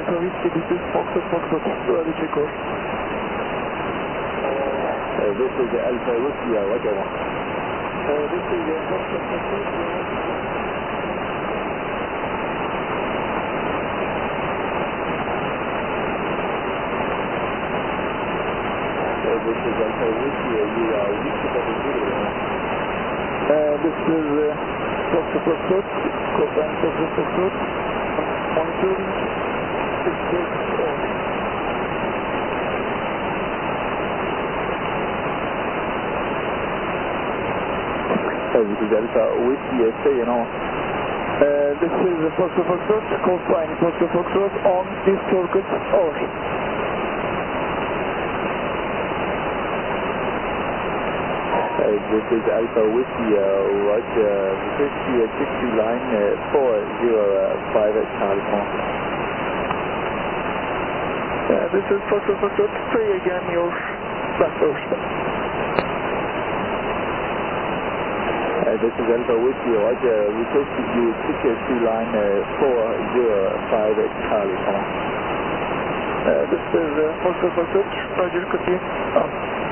Alpha Whiskey, this is Foxtrot, ready check course. This is Alpha Whiskey, Roger 1. This is Foxtrot, This is Alpha Whiskey, you are Whiskey Double Zero. This is Foxtrot, Copine Foxtrot, monitoring, 6 volts on. This is Alpha Whiskey, staying on. This is Foxtrot, Copine Foxtrot on this circuit or. This is Alpha Whiskey, Roger, 60 line 405 Charlie Pond. This is Foxtrot, say again your last version. This is Alpha Whiskey, Roger, requested you 63 line 405 Charlie Pond. This is Foxtrot, Roger, continue.